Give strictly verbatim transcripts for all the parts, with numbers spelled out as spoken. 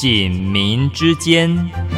警民之间。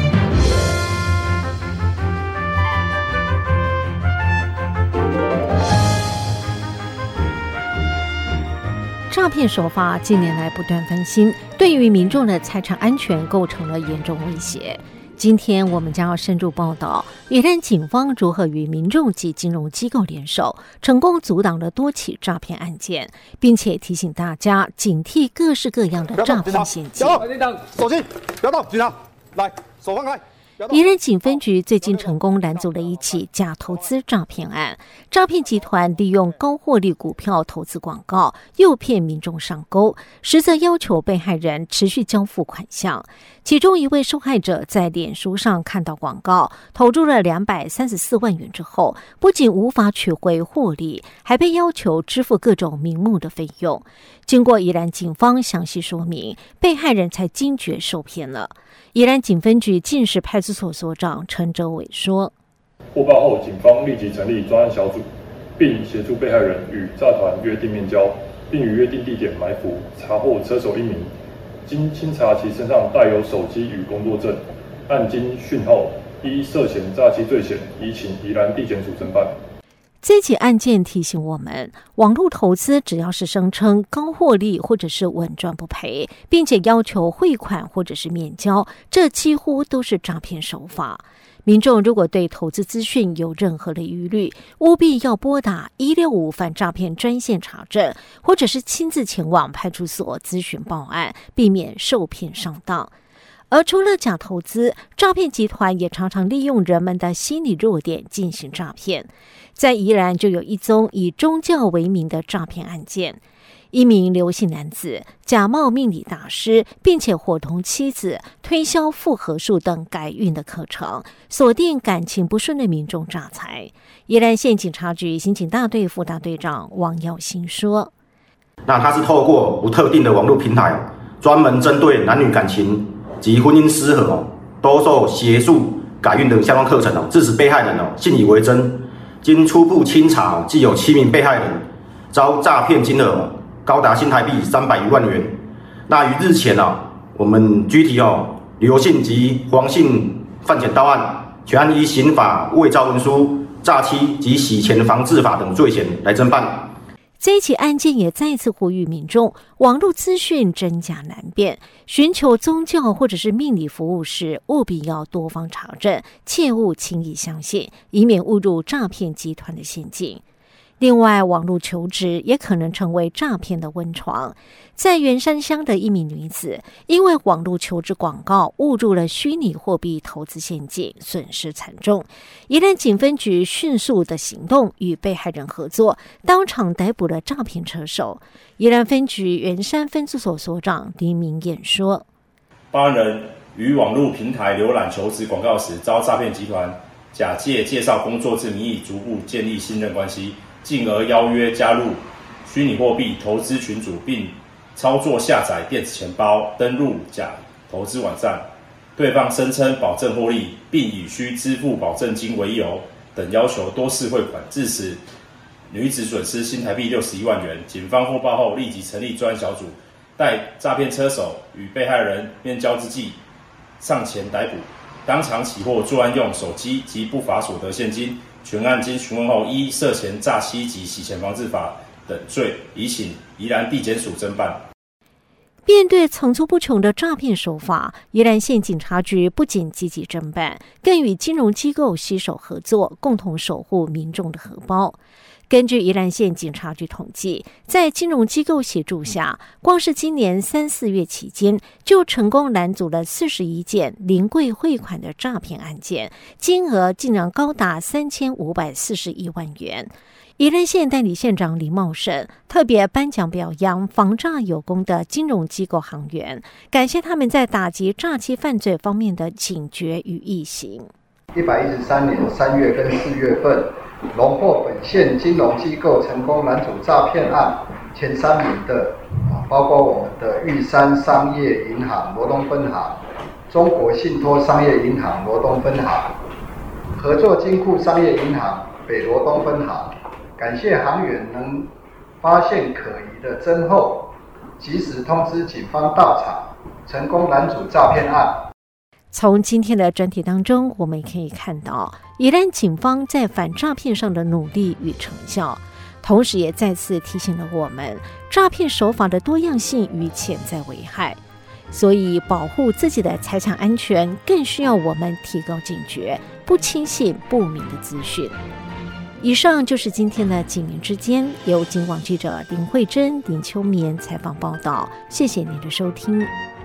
诈骗手法近年来不断翻新，对于民众的财产安全构成了严重威胁。今天我们将要深入报道宜兰警方如何与民众及金融机构联手，成功阻挡了多起诈骗案件，并且提醒大家警惕各式各样的诈骗陷阱。 手机不要动，警察来，手放开。 宜兰警分局最近成功拦阻了一起假投资诈骗案，诈骗集团利用高获利股票投资广告诱骗民众上钩，实则要求被害人持续交付款项。其中一位受害者在脸书上看到广告，投入了两百三十四万元之后，不仅无法取回获利，还被要求支付各种名目的费用。经过宜兰警方详细说明，被害人才惊觉受骗了。宜兰警分局进士派出所所长陈哲伟说： 获报后，警方立即成立专案小组，并协助被害人与诈团约定面交，并于约定地点埋伏，查获车手一名。经清查其身上带有手机与工作证，案经讯后，依涉嫌诈欺罪嫌，移请宜兰地检署侦办。 这起案件提醒我们，网络投资只要是声称高获利或者是稳赚不赔，并且要求汇款或者是面交，这几乎都是诈骗手法。民众如果对投资资讯有任何的疑虑，务必要拨打一六五反诈骗专线查证，或者是亲自前往派出所咨询报案，避免受骗上当。而除了假投资，诈骗集团也常常利用人们的心理弱点进行诈骗。在宜兰就有一宗以宗教为名的诈骗案件，一名刘姓男子假冒命理大师，并且伙同妻子推销复合术等改运的课程，锁定感情不顺的民众诈财。宜兰县警察局刑警大队副大队长王耀新说： 那他是透过不特定的网络平台，专门针对男女感情及婚姻失和兜售邪术改运等相关课程，致使被害人信以为真。经初步清查，既有七名被害人遭诈骗金额高达新台币三百余万元。那于日前啊，我们具体哦刘姓及黄姓犯潜到案，全案依刑法伪造文书、诈欺及洗钱防治法等罪嫌来侦办。 这一起案件也再次呼吁民众，网络资讯真假难辨，寻求宗教或者是命理服务时，务必要多方查证，切勿轻易相信，以免误入诈骗集团的陷阱。另外，网络求职也可能成为诈骗的温床。在员山乡的一名女子，因为网络求职广告误入了虚拟货币投资陷阱，损失惨重。宜兰警分局迅速的行动，与被害人合作，当场逮捕了诈骗车手。宜兰分局员山分驻所所长林明彦说： 报案人于网络平台浏览求职广告时，遭诈骗集团假借介绍工作之名义，逐步建立信任关系，进而邀约加入虚拟货币投资群组，并操作下载电子钱包，登入假投资网站。对方声称保证获利，并以需支付保证金为由等要求多次汇款，致使女子损失新台币六十一万元。警方获报后，立即成立专案小组，待诈骗车手与被害人面交之际，上前逮捕，当场起获作案用手机及不法所得现金。全案经询问后，依涉嫌诈欺及洗钱防治法等罪，移请宜兰地检署侦办。 面对层出不穷的诈骗手法，宜兰县警察局不仅积极侦办，更与金融机构携手合作，共同守护民众的荷包。根据宜兰县警察局统计，在金融机构协助下，光是今年三四月期间，就成功拦阻了四十一件临柜汇款的诈骗案件，金额竟然高达三千五百四十一万元。宜兰县代理县长林茂盛特别颁奖表扬防诈有功的金融机构行员，感谢他们在打击诈欺犯罪方面的警觉与义行。 一百一十三年三月跟四月份，荣获本县金融机构成功拦阻诈骗案前三名的，包括我们的玉山商业银行罗东分行、中国信托商业银行罗东分行、合作金库商业银行北罗东分行。感谢行员能发现可疑的真后，及时通知警方到场， 成功拦阻诈骗案。 从今天的专题当中，我们也可以看到宜兰警方在反诈骗上的努力与成效，同时也再次提醒了我们诈骗手法的多样性与潜在危害。所以保护自己的财产安全，更需要我们提高警觉，不轻信不明的资讯。以上就是今天的警民之间，由警网记者林慧珍、林秋棉采访报道。谢谢您的收听。